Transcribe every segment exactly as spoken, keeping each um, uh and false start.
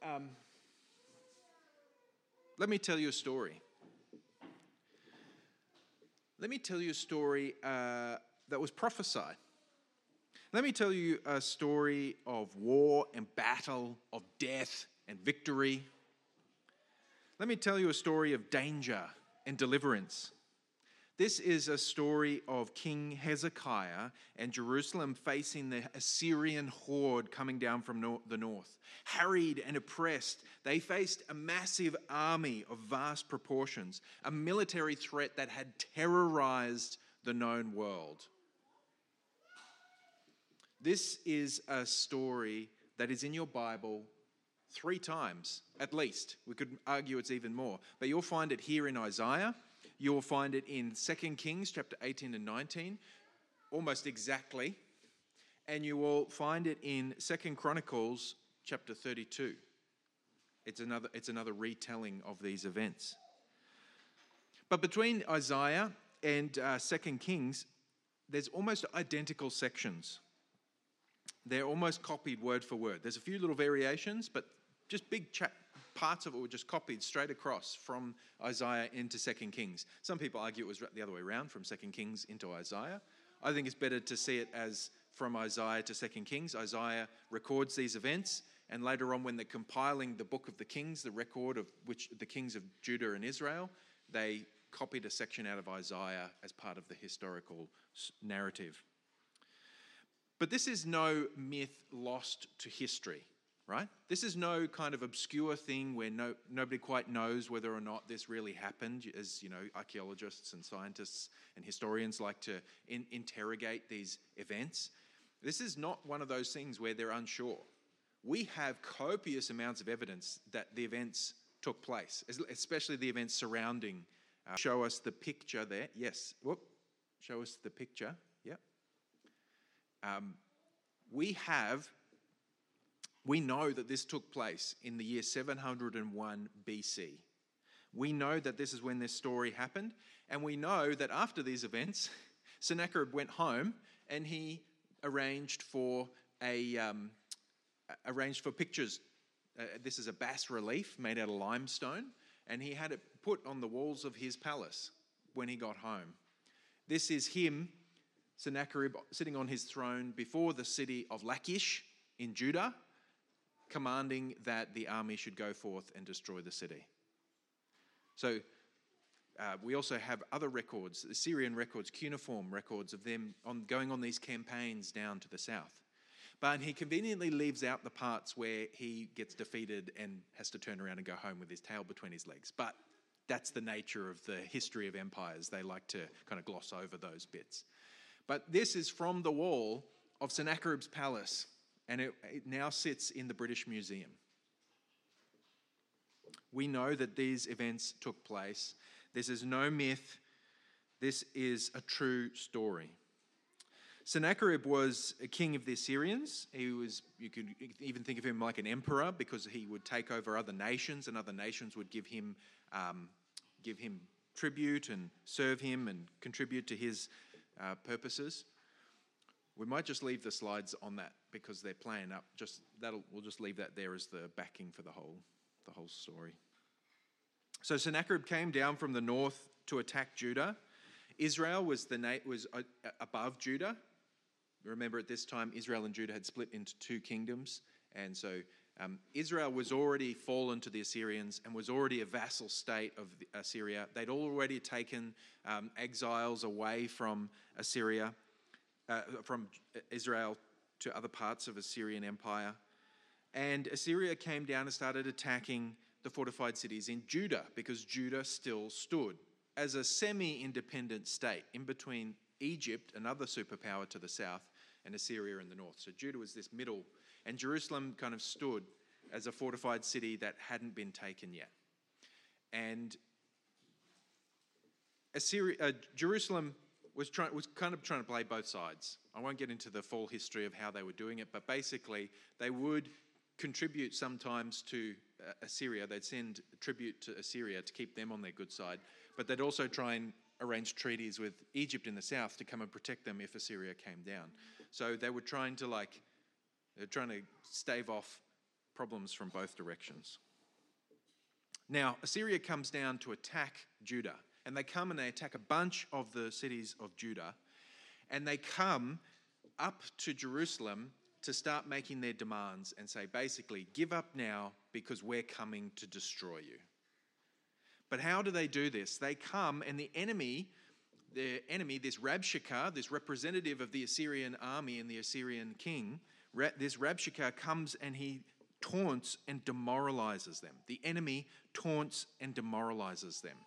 Um, let me tell you a story. Let me tell you a story uh, that was prophesied. Let me tell you a story of war and battle, of death and victory. Let me tell you a story of danger and deliverance. This is a story of King Hezekiah and Jerusalem facing the Assyrian horde coming down from no- the north. Harried and oppressed, they faced a massive army of vast proportions, a military threat that had terrorized the known world. This is a story that is in your Bible three times, at least. We could argue it's even more. But you'll find it here in Isaiah. You'll find it in Second Kings chapter eighteen and nineteen, almost exactly. And you will find it in Second Chronicles chapter thirty-two. It's another, it's another retelling of these events. But between Isaiah and uh, Second Kings, there's almost identical sections. They're almost copied word for word. There's a few little variations, but just big cha- parts of it were just copied straight across from Isaiah into Second Kings. Some people argue it was the other way around, from Second Kings into Isaiah. I think it's better to see it as from Isaiah to Second Kings. Isaiah records these events, and later on when they're compiling the book of the Kings, the record of which the kings of Judah and Israel, they copied a section out of Isaiah as part of the historical narrative. But this is no myth lost to history, right? This is no kind of obscure thing where no, nobody quite knows whether or not this really happened, as you know, archaeologists and scientists and historians like to in, interrogate these events. This is not one of those things where they're unsure. We have copious amounts of evidence that the events took place, especially the events surrounding. Uh, show us the picture there. Yes. Whoop. Show us the picture. Yep. Um, we have, we know that this took place in the year seven hundred one B C. We know that this is when this story happened, and we know that after these events, Sennacherib went home and he arranged for a um, arranged for pictures. Uh, this is a bas relief made out of limestone, and he had it put on the walls of his palace when he got home. This is him, Sennacherib, sitting on his throne before the city of Lachish in Judah, commanding that the army should go forth and destroy the city. So uh, we also have other records, Assyrian records, cuneiform records of them on going on these campaigns down to the south. But he conveniently leaves out the parts where he gets defeated and has to turn around and go home with his tail between his legs. But that's the nature of the history of empires. They like to kind of gloss over those bits. But this is from the wall of Sennacherib's palace, and it, it now sits in the British Museum. We know that these events took place. This is no myth. This is a true story. Sennacherib was a king of the Assyrians. He was, you could even think of him like an emperor, because he would take over other nations, and other nations would give him, um, give him tribute and serve him and contribute to his uh, purposes. We might just leave the slides on that because they're playing up. Just that'll, we'll just leave that there as the backing for the whole, the whole story. So Sennacherib came down from the north to attack Judah. Israel was the na- was above Judah. Remember, at this time, Israel and Judah had split into two kingdoms, and so um, Israel was already fallen to the Assyrians and was already a vassal state of the Assyria. They'd already taken um, exiles away from Assyria, uh, from Israel to other parts of Assyrian Empire, and Assyria came down and started attacking the fortified cities in Judah, because Judah still stood as a semi-independent state in between Egypt, another superpower to the south, and Assyria in the north. So Judah was this middle, and Jerusalem kind of stood as a fortified city that hadn't been taken yet. And Assyria, uh, Jerusalem was trying was kind of trying to play both sides. I won't get into the full history of how they were doing it, but basically they would contribute sometimes to uh, Assyria. They'd send tribute to Assyria to keep them on their good side, but they'd also try and arrange treaties with Egypt in the south to come and protect them if Assyria came down. So they were trying to like, they're trying to stave off problems from both directions. Now, Assyria comes down to attack Judah, and they come and they attack a bunch of the cities of Judah, and they come up to Jerusalem to start making their demands and say, basically, give up now because we're coming to destroy you. But how do they do this? They come, and the enemy, the enemy, this Rabshakeh, this representative of the Assyrian army and the Assyrian king, this Rabshakeh comes and he taunts and demoralizes them. The enemy taunts and demoralizes them.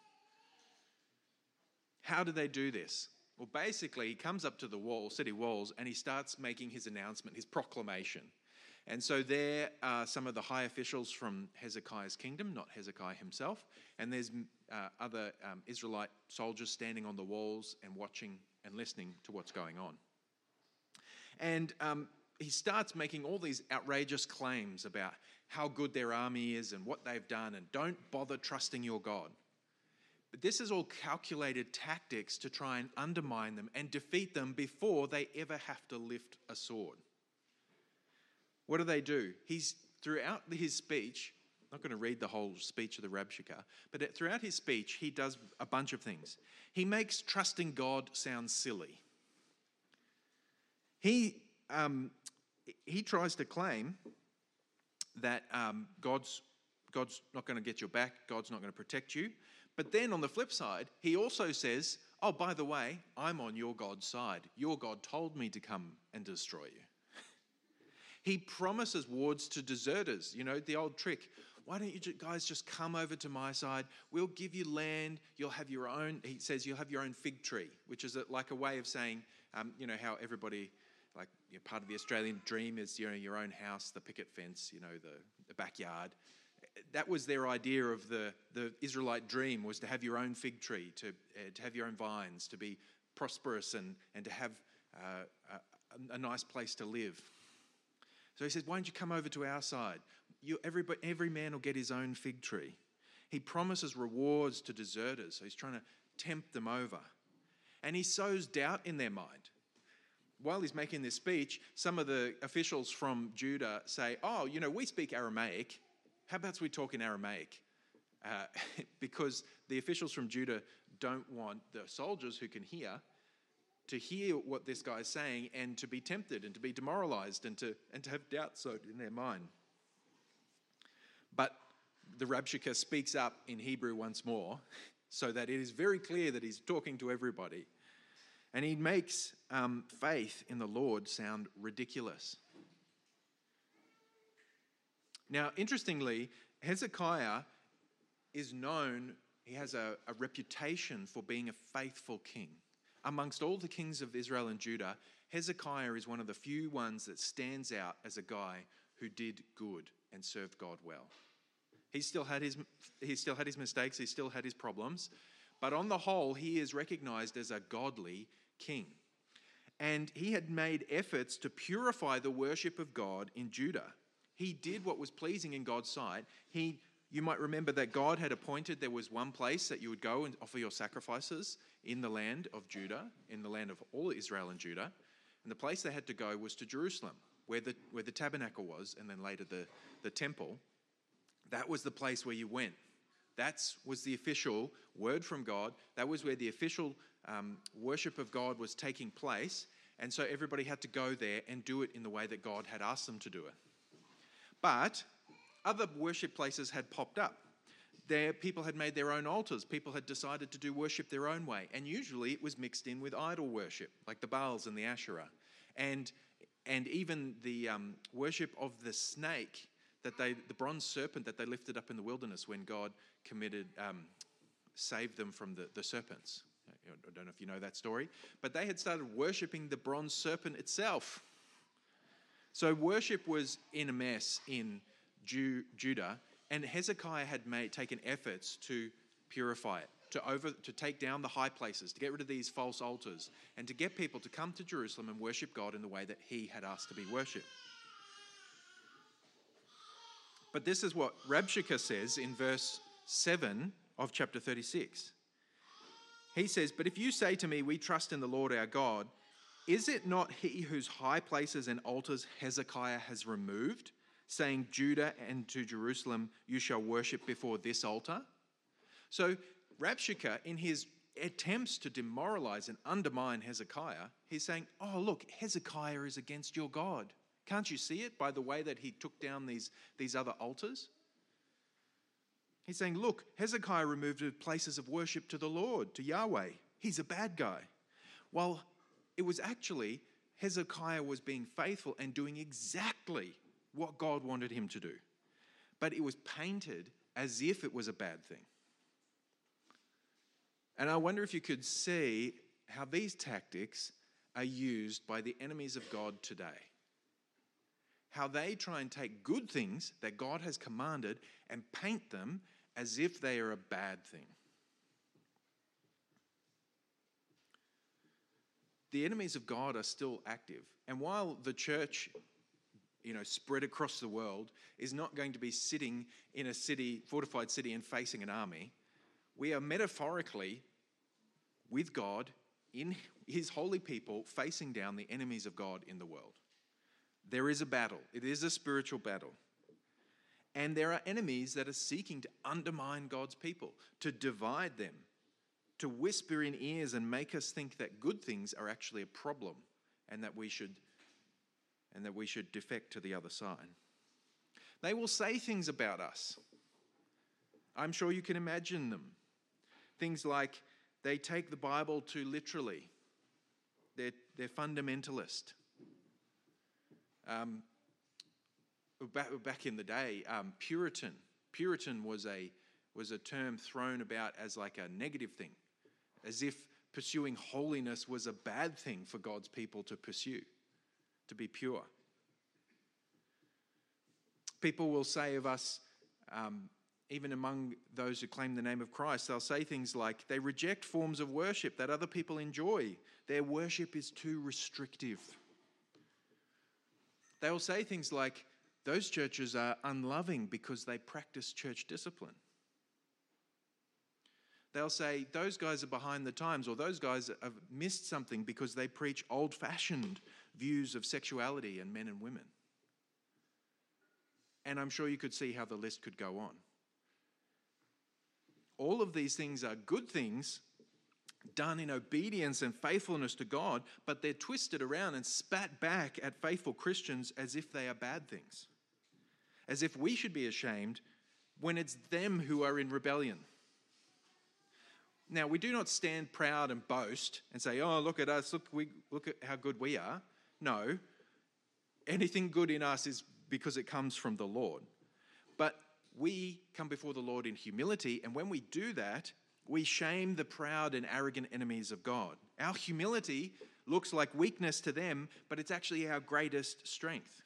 How do they do this? Well, basically, he comes up to the wall, city walls, and he starts making his announcement, his proclamation. And so there are some of the high officials from Hezekiah's kingdom, not Hezekiah himself, and there's uh, other um, Israelite soldiers standing on the walls and watching and listening to what's going on. And um, he starts making all these outrageous claims about how good their army is and what they've done, and don't bother trusting your God. But this is all calculated tactics to try and undermine them and defeat them before they ever have to lift a sword. What do they do? He's, throughout his speech, I'm not going to read the whole speech of the Rabshakeh, but throughout his speech, he does a bunch of things. He makes trusting God sound silly. He, um, he tries to claim that um, God's, God's not going to get your back, God's not going to protect you. But then on the flip side, he also says, oh, by the way, I'm on your God's side. Your God told me to come and destroy you. He promises wards to deserters. You know, the old trick. Why don't you guys just come over to my side? We'll give you land. You'll have your own, he says, you'll have your own fig tree, which is a, like a way of saying, um, you know, how everybody, like you know, part of the Australian dream is, you know, your own house, the picket fence, you know, the, the backyard. That was their idea of the, the Israelite dream, was to have your own fig tree, to, uh, to have your own vines, to be prosperous and, and to have uh, a, a nice place to live. So he says, why don't you come over to our side? You, everybody, every man will get his own fig tree. He promises rewards to deserters, so he's trying to tempt them over. And he sows doubt in their mind. While he's making this speech, some of the officials from Judah say, oh, you know, we speak Aramaic. How about we talk in Aramaic? Uh, because the officials from Judah don't want the soldiers who can hear to hear what this guy's saying and to be tempted and to be demoralized and to, and to have doubt sowed in their mind. But the Rabshakeh speaks up in Hebrew once more so that it is very clear that he's talking to everybody. And he makes um, faith in the Lord sound ridiculous. Now, interestingly, Hezekiah is known, he has a, a reputation for being a faithful king. Amongst all the kings of Israel and Judah, Hezekiah is one of the few ones that stands out as a guy who did good and served God well. He still had his, he still had his mistakes, he still had his problems, but on the whole, he is recognized as a godly king. And he had made efforts to purify the worship of God in Judah. He did what was pleasing in God's sight. He, you might remember that God had appointed there was one place that you would go and offer your sacrifices in the land of Judah, in the land of all Israel and Judah. And the place they had to go was to Jerusalem, where the, where the tabernacle was, and then later the, the temple. That was the place where you went. That was the official word from God. That was where the official um, worship of God was taking place. And so everybody had to go there and do it in the way that God had asked them to do it. But other worship places had popped up. There, people had made their own altars. People had decided to do worship their own way. And usually it was mixed in with idol worship, like the Baals and the Asherah. And, and even the um, worship of the snake, that they, the bronze serpent that they lifted up in the wilderness when God committed, um, saved them from the, the serpents. I don't know if you know that story. But they had started worshipping the bronze serpent itself. So worship was in a mess in Ju- Judah, and Hezekiah had made, taken efforts to purify it, to over, to take down the high places, to get rid of these false altars, and to get people to come to Jerusalem and worship God in the way that he had asked to be worshipped. But this is what Rabshakeh says in verse seven of chapter thirty-six. He says, "But if you say to me, we trust in the Lord our God, is it not he whose high places and altars Hezekiah has removed, saying, Judah and to Jerusalem, you shall worship before this altar. So Rabshakeh, in his attempts to demoralize and undermine Hezekiah, he's saying, oh, look, Hezekiah is against your God. Can't you see it by the way that he took down these, these other altars? He's saying, look, Hezekiah removed places of worship to the Lord, to Yahweh. He's a bad guy. Well, it was actually Hezekiah was being faithful and doing exactly what God wanted him to do. But it was painted as if it was a bad thing. And I wonder if you could see how these tactics are used by the enemies of God today. How they try and take good things that God has commanded and paint them as if they are a bad thing. The enemies of God are still active. And while the church, you know, spread across the world is not going to be sitting in a city, fortified city and facing an army, we are metaphorically with God in his holy people facing down the enemies of God in the world. There is a battle. It is a spiritual battle. And there are enemies that are seeking to undermine God's people, to divide them, to whisper in ears and make us think that good things are actually a problem and that we should and that we should defect to the other side. They will say things about us. I'm sure you can imagine them. Things like they take the Bible too literally. They're, they're fundamentalist. Um, back, back in the day, um, Puritan. Puritan was a was a term thrown about as like a negative thing, as if pursuing holiness was a bad thing for God's people to pursue, to be pure. People will say of us, um, even among those who claim the name of Christ, they'll say things like they reject forms of worship that other people enjoy. Their worship is too restrictive. They will say things like those churches are unloving because they practice church discipline. They'll say those guys are behind the times, or those guys have missed something because they preach old-fashioned views of sexuality and men and women. And I'm sure you could see how the list could go on. All of these things are good things done in obedience and faithfulness to God, but they're twisted around and spat back at faithful Christians as if they are bad things. As if we should be ashamed when it's them who are in rebellion. Now, we do not stand proud and boast and say, oh, look at us, look, we, look at how good we are. No, anything good in us is because it comes from the Lord. But we come before the Lord in humility, and when we do that, we shame the proud and arrogant enemies of God. Our humility looks like weakness to them, but it's actually our greatest strength.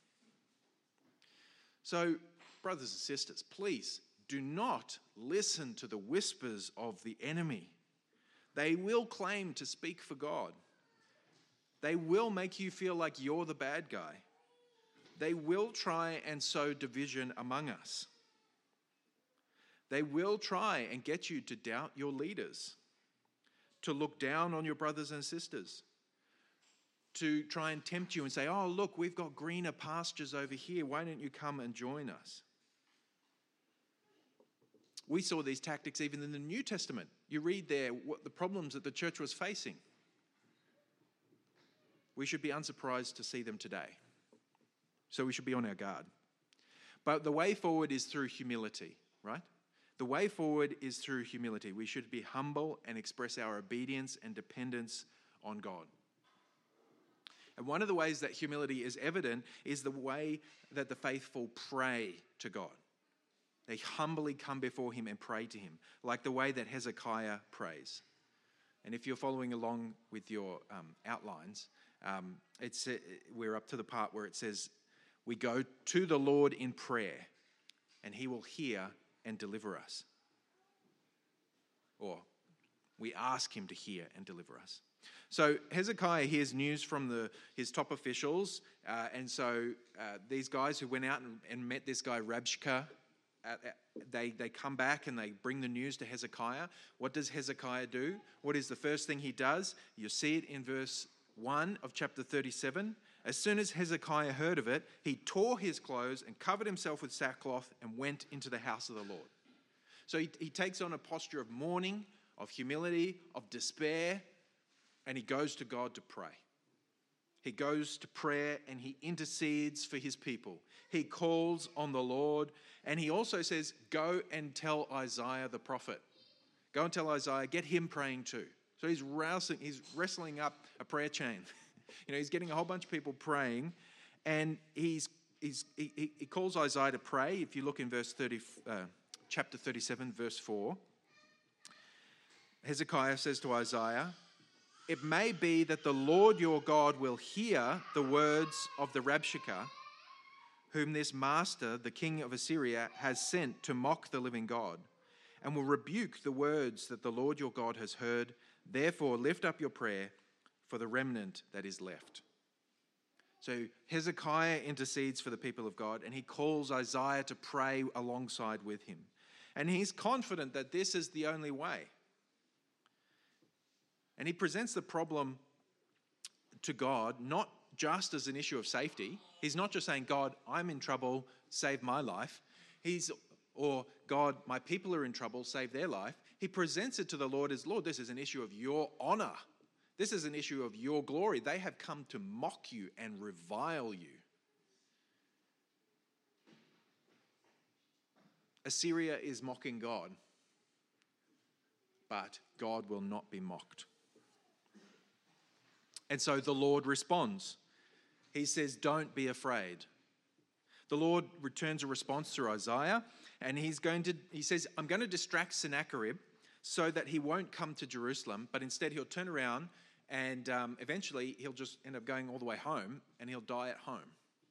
So, brothers and sisters, please do not listen to the whispers of the enemy. They will claim to speak for God. They will make you feel like you're the bad guy. They will try and sow division among us. They will try and get you to doubt your leaders, to look down on your brothers and sisters, to try and tempt you and say, oh, look, we've got greener pastures over here. Why don't you come and join us? We saw these tactics even in the New Testament. You read there what the problems that the church was facing. We should be unsurprised to see them today. So we should be on our guard. But the way forward is through humility, right? The way forward is through humility. We should be humble and express our obedience and dependence on God. And one of the ways that humility is evident is the way that the faithful pray to God. They humbly come before him and pray to him, like the way that Hezekiah prays. And if you're following along with your um, outlines, um, it's uh, we're up to the part where it says, we go to the Lord in prayer, and he will hear and deliver us. Or we ask him to hear and deliver us. So Hezekiah hears news from the, his top officials, uh, and so uh, these guys who went out and, and met this guy Rabshakeh, uh, they, they come back and they bring the news to Hezekiah. What does Hezekiah do? What is the first thing he does? You see it in verse one of chapter thirty-seven. As soon as Hezekiah heard of it, he tore his clothes and covered himself with sackcloth and went into the house of the Lord. So he, he takes on a posture of mourning, of humility, of despair, and he goes to God to pray. He goes to prayer and he intercedes for his people. He calls on the Lord, and he also says, go and tell Isaiah the prophet. Go and tell Isaiah, get him praying too. So he's wrestling, he's wrestling up a prayer chain. You know, he's getting a whole bunch of people praying, and he's, he's he, he calls Isaiah to pray. If you look in verse thirty, uh, chapter thirty-seven, verse four, Hezekiah says to Isaiah, it may be that the Lord your God will hear the words of the Rabshakeh, whom this master, the king of Assyria, has sent to mock the living God, and will rebuke the words that the Lord your God has heard. Therefore, lift up your prayer for the remnant that is left. So Hezekiah intercedes for the people of God, and he calls Isaiah to pray alongside with him. And he's confident that this is the only way. And he presents the problem to God not just as an issue of safety. He's not just saying, God, I'm in trouble, save my life. He's, or God, my people are in trouble, save their life. He presents it to the Lord as, Lord, this is an issue of your honor. This is an issue of your glory. They have come to mock you and revile you. Assyria is mocking God, but God will not be mocked. And so the Lord responds. He says, don't be afraid. The Lord returns a response through Isaiah, and he's going to, he says, I'm going to distract Sennacherib so that he won't come to Jerusalem, but instead he'll turn around and um, eventually he'll just end up going all the way home, and he'll die at home.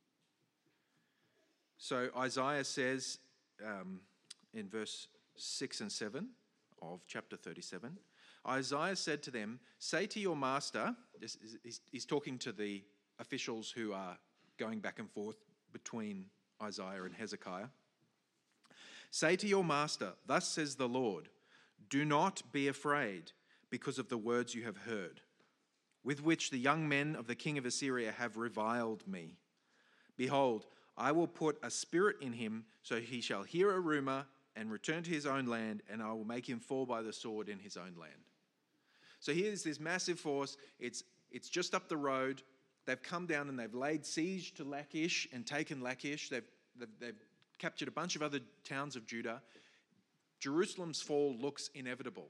So Isaiah says um, in verse six and seven of chapter thirty-seven, Isaiah said to them, say to your master, this is, he's, he's talking to the officials who are going back and forth between Isaiah and Hezekiah. Say to your master, thus says the Lord, do not be afraid because of the words you have heard, with which the young men of the king of Assyria have reviled me. Behold, I will put a spirit in him, so he shall hear a rumor and return to his own land, and I will make him fall by the sword in his own land. So here's this massive force. It's, it's just up the road. They've come down and they've laid siege to Lachish and taken Lachish. They've, they've, they've captured a bunch of other towns of Judah. Jerusalem's fall looks inevitable.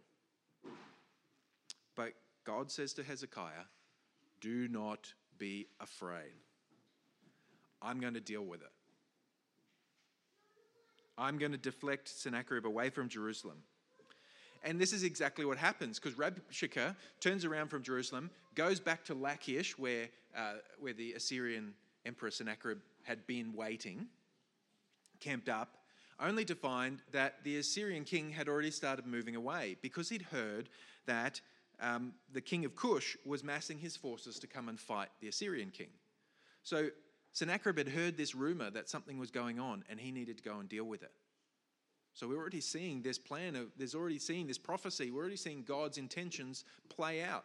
But God says to Hezekiah, do not be afraid. I'm going to deal with it. I'm going to deflect Sennacherib away from Jerusalem. And this is exactly what happens, because Rabshakeh turns around from Jerusalem, goes back to Lachish, where, uh, where the Assyrian Emperor Sennacherib had been waiting, camped up, only to find that the Assyrian king had already started moving away, because he'd heard that um, the king of Cush was massing his forces to come and fight the Assyrian king. So Sennacherib had heard this rumor that something was going on, and he needed to go and deal with it. So we're already seeing this plan, of, there's already seeing this prophecy, we're already seeing God's intentions play out.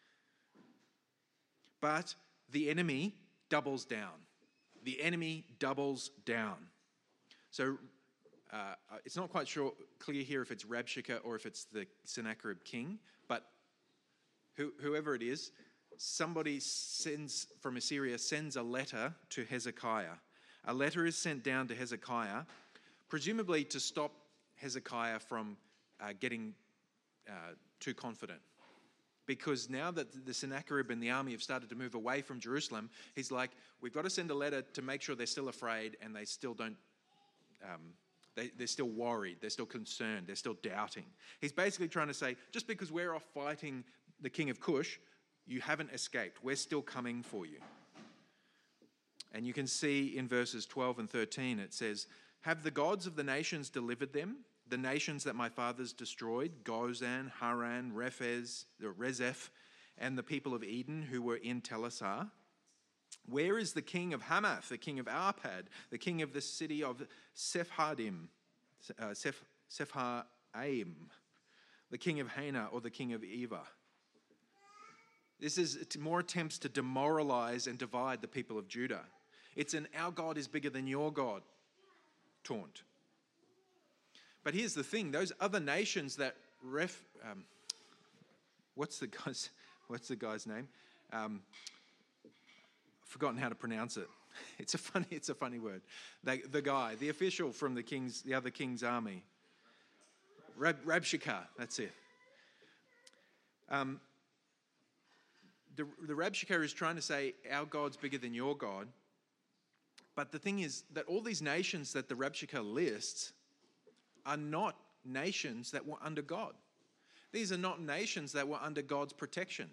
But the enemy doubles down. The enemy doubles down. So uh, it's not quite sure, clear here if it's Rabshakeh or if it's the Sennacherib king, but who, whoever it is, somebody sends from Assyria sends a letter to Hezekiah. A letter is sent down to Hezekiah, presumably to stop Hezekiah from uh, getting uh, too confident. Because now that the Sennacherib and the army have started to move away from Jerusalem, he's like, we've got to send a letter to make sure they're still afraid and they still don't, um, they, they're still worried, they're still concerned, they're still doubting. He's basically trying to say, just because we're off fighting the king of Cush, you haven't escaped. We're still coming for you. And you can see in verses twelve and thirteen, it says, have the gods of the nations delivered them? The nations that my fathers destroyed, Gozan, Haran, Rephes, Rezeph, and the people of Eden who were in Telassar? Where is the king of Hamath, the king of Arpad, the king of the city of Sephardim, uh, Seph, Sepharvaim, the king of Hena, or the king of Eva? This is more attempts to demoralize and divide the people of Judah. It's an our God is bigger than your God taunt. But here's the thing, those other nations that ref... Um, what's the guy's, what's the guy's name? Um, I've forgotten how to pronounce it. It's a funny, it's a funny word. The, the guy, the official from the king's, the other king's army. Rab, Rabshakeh, that's it. Um, the, the Rabshakeh is trying to say, our God's bigger than your God. But the thing is that all these nations that the Rabshakeh lists are not nations that were under God. These are not nations that were under God's protection.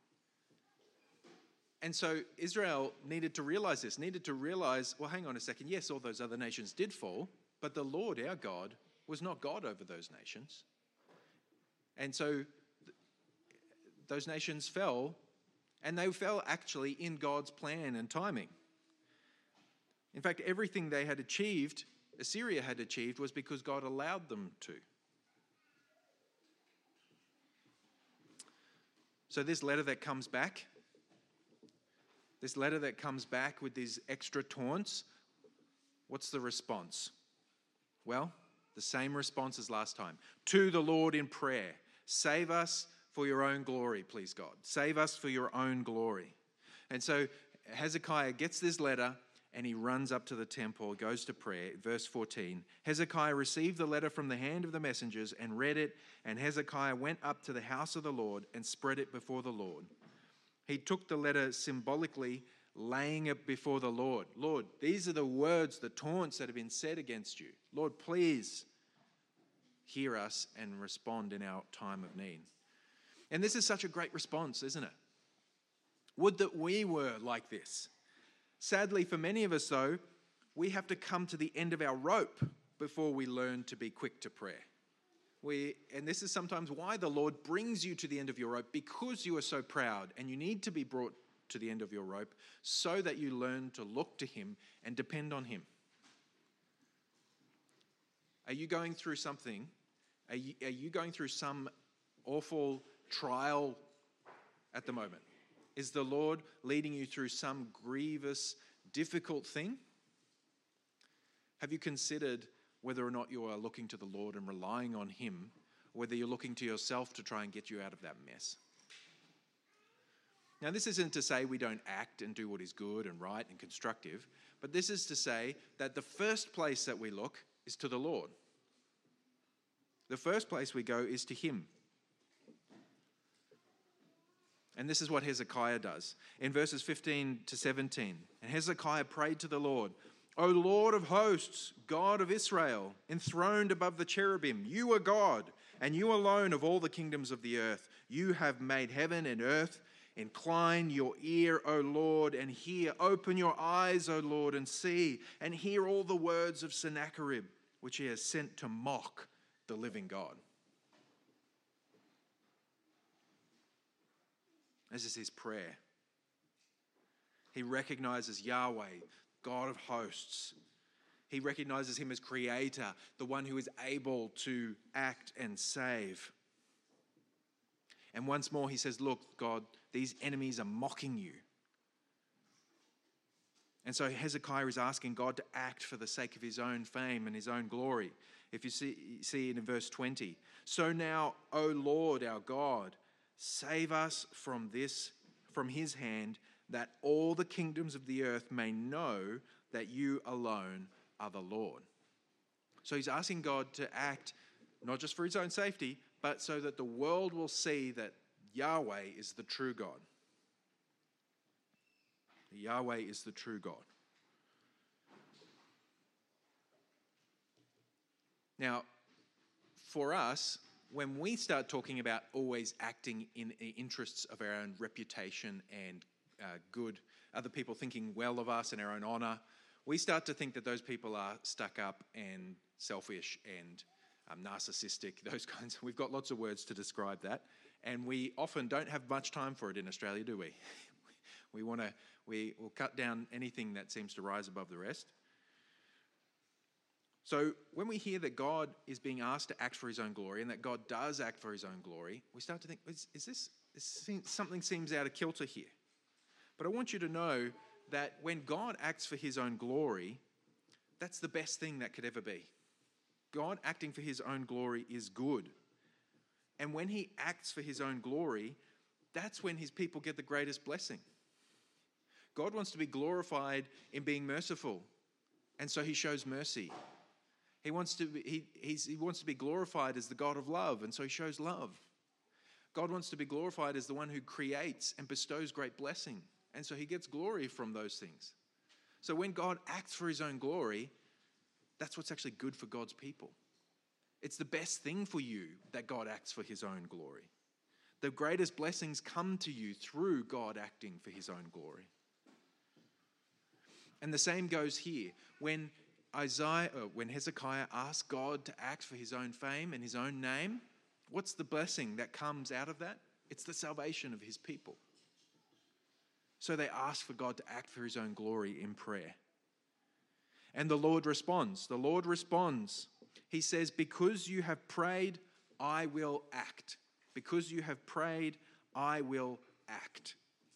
And so Israel needed to realize this, needed to realize, well, hang on a second, yes, all those other nations did fall, but the Lord, our God, was not God over those nations. And so th- those nations fell, and they fell actually in God's plan and timing. In fact, everything they had achieved, Assyria had achieved, was because God allowed them to. So this letter that comes back, this letter that comes back with these extra taunts, what's the response? Well, the same response as last time. To the Lord in prayer. Save us for your own glory, please God. Save us for your own glory. And so Hezekiah gets this letter and he runs up to the temple, goes to prayer. Verse fourteen, Hezekiah received the letter from the hand of the messengers and read it, and Hezekiah went up to the house of the Lord and spread it before the Lord. He took the letter symbolically, laying it before the Lord. Lord, these are the words, the taunts that have been said against you. Lord, please hear us and respond in our time of need. And this is such a great response, isn't it? Would that we were like this. Sadly, for many of us, though, we have to come to the end of our rope before we learn to be quick to prayer. We, and this is sometimes why the Lord brings you to the end of your rope, because you are so proud and you need to be brought to the end of your rope so that you learn to look to him and depend on him. Are you going through something? Are you, are you going through some awful trial at the moment? Is the Lord leading you through some grievous, difficult thing? Have you considered whether or not you are looking to the Lord and relying on him, or whether you're looking to yourself to try and get you out of that mess? Now, this isn't to say we don't act and do what is good and right and constructive, but this is to say that the first place that we look is to the Lord. The first place we go is to him. And this is what Hezekiah does. In verses fifteen to seventeen, and Hezekiah prayed to the Lord, O Lord of hosts, God of Israel, enthroned above the cherubim, you are God, and you alone of all the kingdoms of the earth. You have made heaven and earth. Incline your ear, O Lord, and hear. Open your eyes, O Lord, and see, and hear all the words of Sennacherib, which he has sent to mock the living God. This is his prayer. He recognizes Yahweh, God of hosts. He recognizes him as creator, the one who is able to act and save. And once more he says, look, God, these enemies are mocking you. And so Hezekiah is asking God to act for the sake of his own fame and his own glory. If you see, see in verse twenty, so now, O Lord, our God, save us from this, from his hand, that all the kingdoms of the earth may know that you alone are the Lord. So he's asking God to act not just for his own safety, but so that the world will see that Yahweh is the true God. Yahweh is the true God. Now, for us, when we start talking about always acting in the interests of our own reputation and uh, good, other people thinking well of us and our own honour, we start to think that those people are stuck up and selfish and um, narcissistic, those kinds. We've got lots of words to describe that, and we often don't have much time for it in Australia, do we? we want to, we will cut down anything that seems to rise above the rest. So when we hear that God is being asked to act for his own glory and that God does act for his own glory, we start to think, is, is this something seems out of kilter here. But I want you to know that when God acts for his own glory, that's the best thing that could ever be. God acting for his own glory is good. And when he acts for his own glory, that's when his people get the greatest blessing. God wants to be glorified in being merciful, and so he shows mercy. He wants to be, he, he's, he wants to be glorified as the God of love, and so he shows love. God wants to be glorified as the one who creates and bestows great blessing, and so he gets glory from those things. So when God acts for his own glory, that's what's actually good for God's people. It's the best thing for you that God acts for his own glory. The greatest blessings come to you through God acting for his own glory. And the same goes here. When Isaiah, uh, when Hezekiah asked God to act for his own fame and his own name, what's the blessing that comes out of that? It's the salvation of his people. So they ask for God to act for his own glory in prayer. And the Lord responds. The Lord responds. He says, because you have prayed, I will act. Because you have prayed, I will act.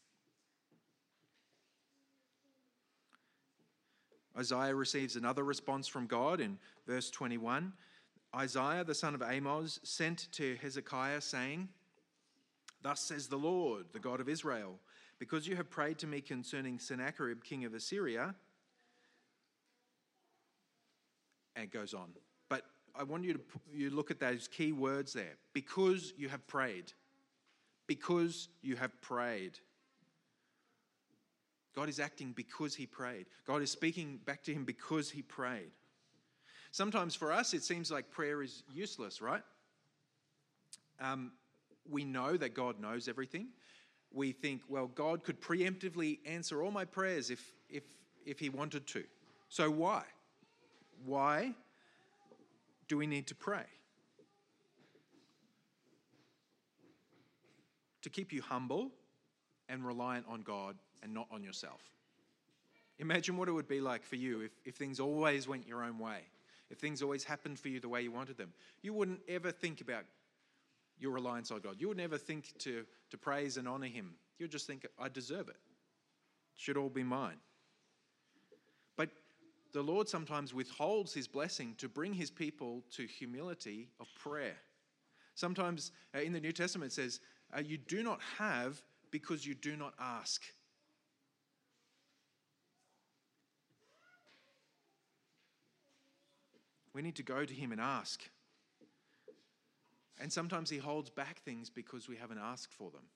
Isaiah receives another response from God in verse twenty-one. Isaiah, the son of Amos, sent to Hezekiah, saying, thus says the Lord, the God of Israel, because you have prayed to me concerning Sennacherib, king of Assyria. And it goes on. But I want you to you look at those key words there. Because you have prayed. Because you have prayed. God is acting because he prayed. God is speaking back to him because he prayed. Sometimes for us, it seems like prayer is useless, right? Um, we know that God knows everything. We think, well, God could preemptively answer all my prayers if, if, if he wanted to. So why? Why do we need to pray? To keep you humble and reliant on God and not on yourself. Imagine what it would be like for you if, if things always went your own way, if things always happened for you the way you wanted them. You wouldn't ever think about your reliance on God. You would never think to, to praise and honor him. You would just think, I deserve it. It should all be mine. But the Lord sometimes withholds his blessing to bring his people to humility of prayer. Sometimes uh, in the New Testament it says, uh, you do not have because you do not ask. We need to go to him and ask. And sometimes he holds back things because we haven't asked for them.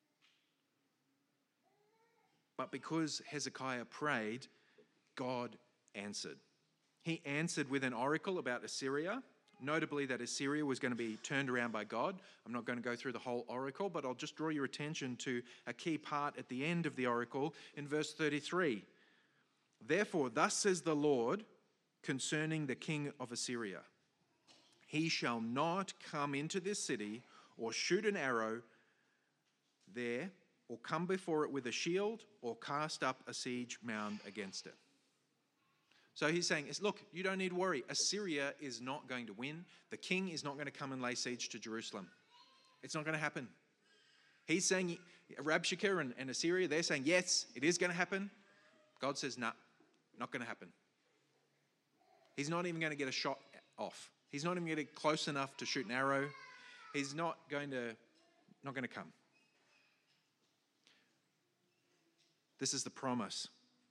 But because Hezekiah prayed, God answered. He answered with an oracle about Assyria, notably that Assyria was going to be turned around by God. I'm not going to go through the whole oracle, but I'll just draw your attention to a key part at the end of the oracle in verse thirty-three. Therefore, thus says the Lord concerning the king of Assyria, he shall not come into this city or shoot an arrow there or come before it with a shield or cast up a siege mound against it. So he's saying, look, you don't need to worry. Assyria is not going to win. The king is not going to come and lay siege to Jerusalem. It's not going to happen. He's saying, Rabshakeh and, and Assyria, they're saying, yes, it is going to happen. God says, no, nah, not going to happen. He's not even going to get a shot off. He's not even going to get close enough to shoot an arrow. He's not going to, not going to come. This is the promise.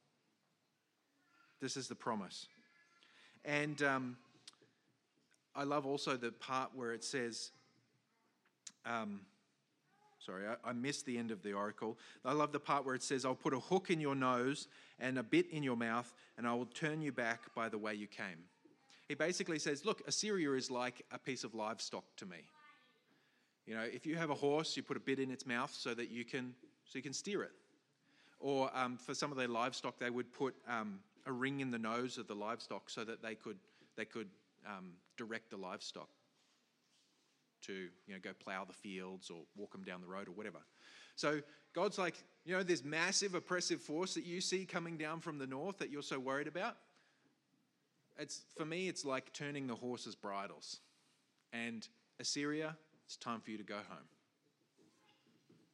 This is the promise. And um, I love also the part where it says, um, sorry, I, I missed the end of the oracle. I love the part where it says, I'll put a hook in your nose and a bit in your mouth, and I will turn you back by the way you came. He basically says, look, Assyria is like a piece of livestock to me. You know, if you have a horse, you put a bit in its mouth so that you can, so you can steer it. Or um, for some of their livestock, they would put um, a ring in the nose of the livestock so that they could they could um, direct the livestock to, you know, go plow the fields or walk them down the road or whatever. So God's like, you know, this massive oppressive force that you see coming down from the north that you're so worried about. It's for me, it's like turning the horses' bridles. And Assyria, it's time for you to go home.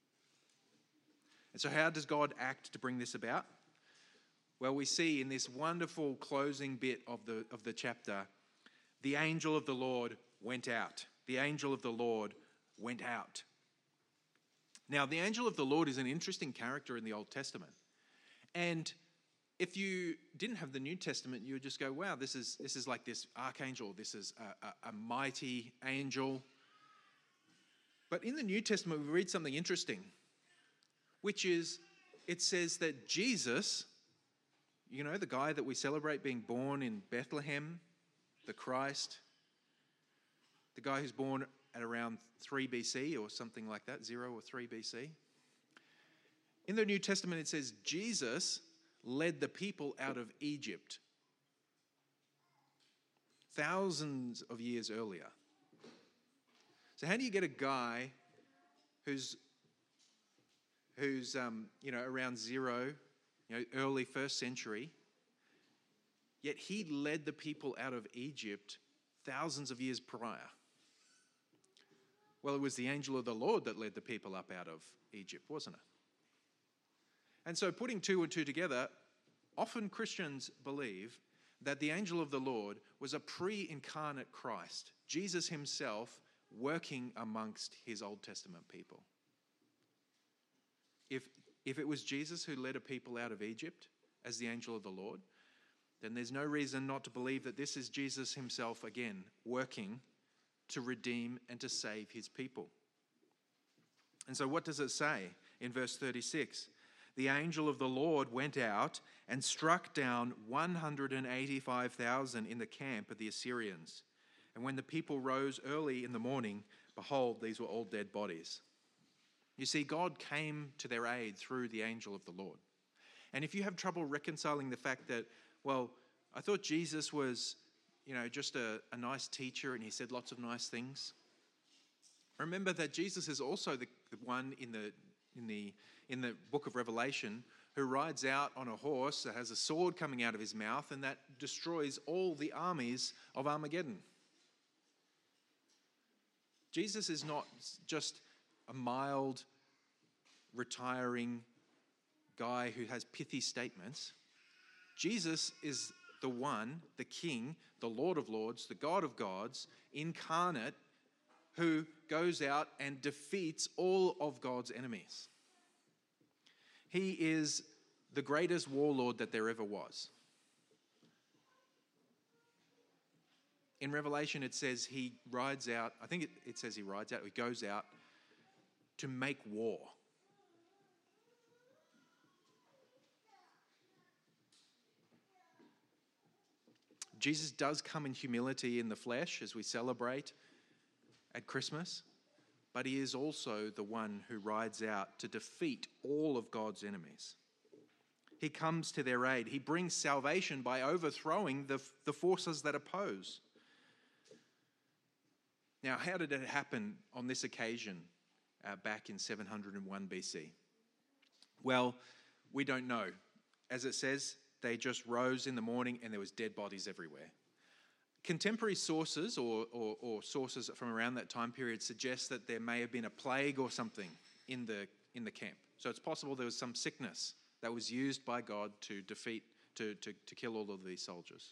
And so how does God act to bring this about? Well, we see in this wonderful closing bit of the, of the chapter, the angel of the Lord went out. The angel of the Lord went out. Now, the angel of the Lord is an interesting character in the Old Testament. And if you didn't have the New Testament, you would just go, wow, this is this is like this archangel. This is a, a, a mighty angel. But in the New Testament, we read something interesting, which is it says that Jesus, you know, the guy that we celebrate being born in Bethlehem, the Christ, the guy who's born at around three B C or something like that, zero or three B C. In the New Testament, it says Jesus led the people out of Egypt thousands of years earlier. So how do you get a guy who's who's um, you know around zero, you know, early first century, yet he led the people out of Egypt thousands of years prior? Well, it was the angel of the Lord that led the people up out of Egypt, wasn't it? And so putting two and two together, often Christians believe that the angel of the Lord was a pre-incarnate Christ, Jesus himself working amongst his Old Testament people. If, if it was Jesus who led a people out of Egypt as the angel of the Lord, then there's no reason not to believe that this is Jesus himself again working to redeem and to save his people. And so what does it say in verse thirty-six? The angel of the Lord went out and struck down one hundred eighty-five thousand in the camp of the Assyrians. And when the people rose early in the morning, behold, these were all dead bodies. You see, God came to their aid through the angel of the Lord. And if you have trouble reconciling the fact that, well, I thought Jesus was, you know, just a, a nice teacher and he said lots of nice things. Remember that Jesus is also the, the one in the in the in the book of Revelation who rides out on a horse that has a sword coming out of his mouth and that destroys all the armies of Armageddon. Jesus is not just a mild, retiring guy who has pithy statements. Jesus is the one, the King, the Lord of Lords, the God of gods, incarnate, who goes out and defeats all of God's enemies. He is the greatest warlord that there ever was. In Revelation, it says he rides out, I think it, it says he rides out, he goes out to make war. Jesus does come in humility in the flesh as we celebrate at Christmas, but he is also the one who rides out to defeat all of God's enemies. He comes to their aid. He brings salvation by overthrowing the, the forces that oppose. Now, how did it happen on this occasion uh, back in seven hundred one B C? Well, we don't know. As it says, they just rose in the morning and there was dead bodies everywhere. Contemporary sources or, or, or sources from around that time period suggest that there may have been a plague or something in the in the camp. So it's possible there was some sickness that was used by God to defeat, to, to, to kill all of these soldiers.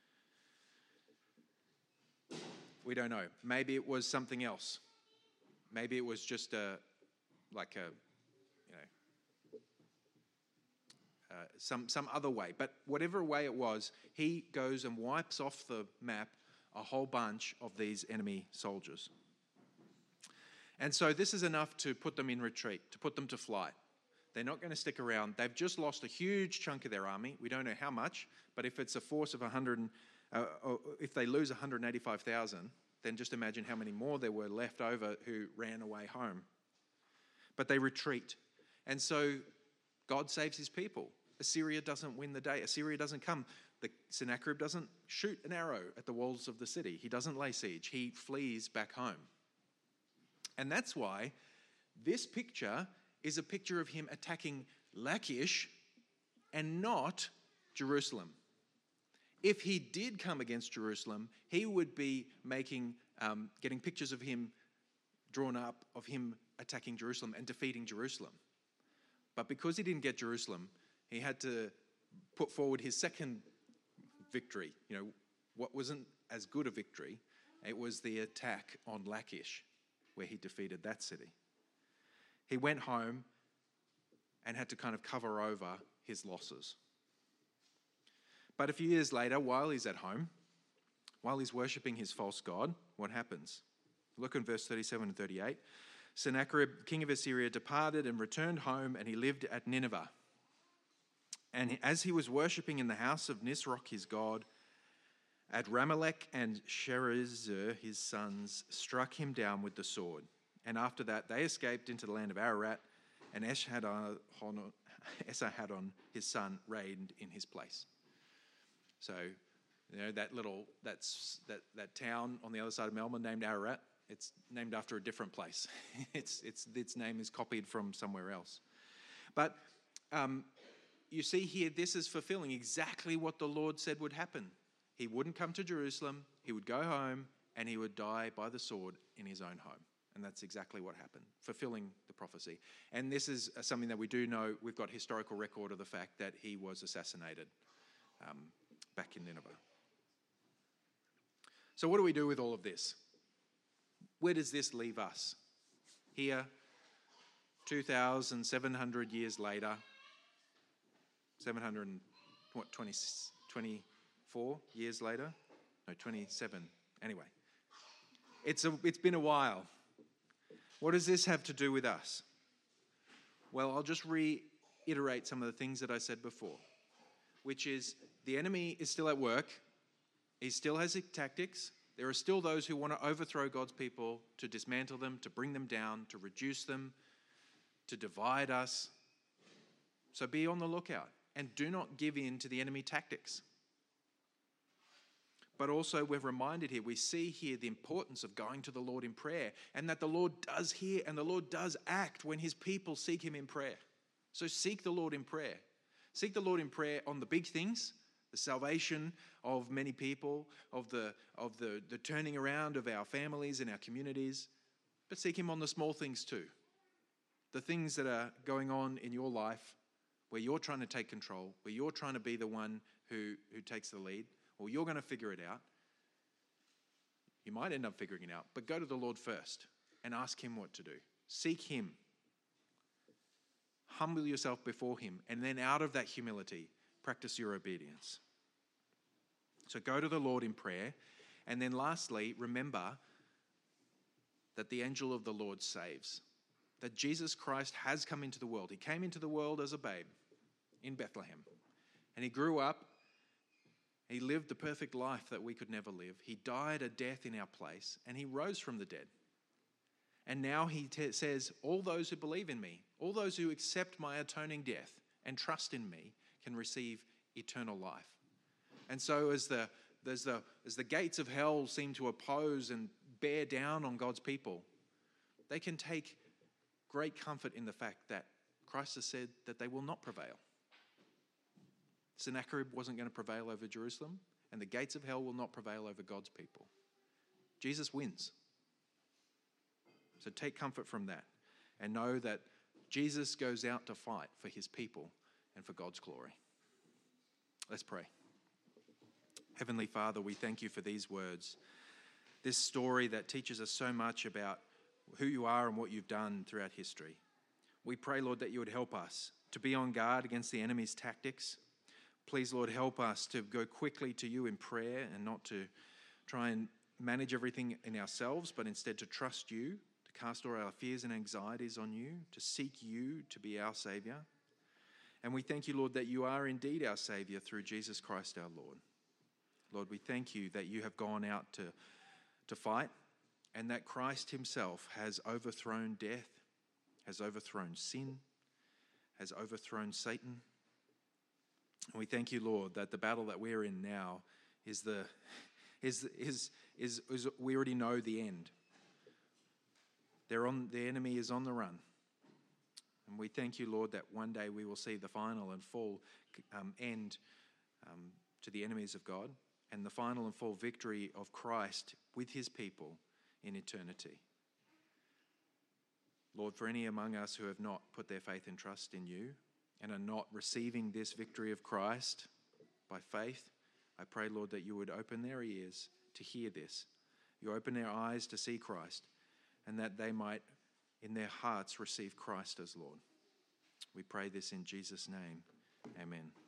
We don't know. Maybe it was something else. Maybe it was just a, like a, you know, uh, some some other way. But whatever way it was, he goes and wipes off the map a whole bunch of these enemy soldiers. And so this is enough to put them in retreat, to put them to flight. They're not going to stick around. They've just lost a huge chunk of their army. We don't know how much, but if it's a force of one hundred, uh, if they lose one hundred eighty-five thousand, then just imagine how many more there were left over who ran away home. But they retreat. And so God saves his people. Assyria doesn't win the day. Assyria doesn't come. The Sennacherib doesn't shoot an arrow at the walls of the city. He doesn't lay siege. He flees back home. And that's why this picture is a picture of him attacking Lachish and not Jerusalem. If he did come against Jerusalem, he would be making, um, getting pictures of him drawn up of him attacking Jerusalem and defeating Jerusalem. But because he didn't get Jerusalem, he had to put forward his second victory. You know, what wasn't as good a victory, it was the attack on Lachish, where he defeated that city. He went home and had to kind of cover over his losses. But a few years later, while he's at home, while he's worshipping his false god, what happens? Look in verse thirty-seven and thirty-eight. Sennacherib, king of Assyria, departed and returned home, and he lived at Nineveh. And as he was worshipping in the house of Nisroch, his god, Adramelech and Sharezer, his sons, struck him down with the sword. And after that, they escaped into the land of Ararat, and Esarhaddon, Esarhaddon, his son, reigned in his place. So, you know, that little, that's, that, that town on the other side of Melbourne named Ararat, it's named after a different place. it's, it's, its name is copied from somewhere else. But um, you see here, this is fulfilling exactly what the Lord said would happen. He wouldn't come to Jerusalem, he would go home, and he would die by the sword in his own home. And that's exactly what happened, fulfilling the prophecy. And this is something that we do know. We've got historical record of the fact that he was assassinated um, back in Nineveh. So what do we do with all of this? Where does this leave us? Here, two thousand seven hundred years later, seven hundred, what, twenty, twenty-four years later? No, twenty-seven. Anyway, it's a, it's been a while. What does this have to do with us? Well, I'll just reiterate some of the things that I said before, which is the enemy is still at work. He still has his tactics. There are still those who want to overthrow God's people, to dismantle them, to bring them down, to reduce them, to divide us. So be on the lookout and do not give in to the enemy tactics. But also we're reminded here, we see here the importance of going to the Lord in prayer, and that the Lord does hear and the Lord does act when his people seek him in prayer. So seek the Lord in prayer. Seek the Lord in prayer on the big things, the salvation of many people, of the of the, the turning around of our families and our communities, but seek him on the small things too. The things that are going on in your life where you're trying to take control, where you're trying to be the one who, who takes the lead, or you're going to figure it out. You might end up figuring it out, but go to the Lord first and ask him what to do. Seek him. Humble yourself before him, and then out of that humility, practice your obedience. So go to the Lord in prayer, and then lastly, remember that the angel of the Lord saves. That Jesus Christ has come into the world. He came into the world as a babe in Bethlehem, and he grew up. He lived the perfect life that we could never live. He died a death in our place, and he rose from the dead. And now he t- says, all those who believe in me, all those who accept my atoning death and trust in me, can receive eternal life. And so as the, as the, as the gates of hell seem to oppose and bear down on God's people, they can take great comfort in the fact that Christ has said that they will not prevail. Sennacherib wasn't going to prevail over Jerusalem, and the gates of hell will not prevail over God's people. Jesus wins. So take comfort from that, and know that Jesus goes out to fight for his people and for God's glory. Let's pray. Heavenly Father, we thank you for these words, this story that teaches us so much about who you are and what you've done throughout history. We pray, Lord, that you would help us to be on guard against the enemy's tactics. Please, Lord, help us to go quickly to you in prayer and not to try and manage everything in ourselves, but instead to trust you, to cast all our fears and anxieties on you, to seek you to be our Saviour. And we thank you, Lord, that you are indeed our Saviour through Jesus Christ our Lord. Lord, we thank you that you have gone out to, to fight, and that Christ himself has overthrown death, has overthrown sin, has overthrown Satan. And we thank you, Lord, that the battle that we're in now is the is is is, is we already know the end. They're on the enemy is on the run. And we thank you, Lord, that one day we will see the final and full um, end um, to the enemies of God, and the final and full victory of Christ with his people in eternity. Lord, for any among us who have not put their faith and trust in you and are not receiving this victory of Christ by faith, I pray, Lord, that you would open their ears to hear this. You open their eyes to see Christ, and that they might, in their hearts, receive Christ as Lord. We pray this in Jesus' name. Amen.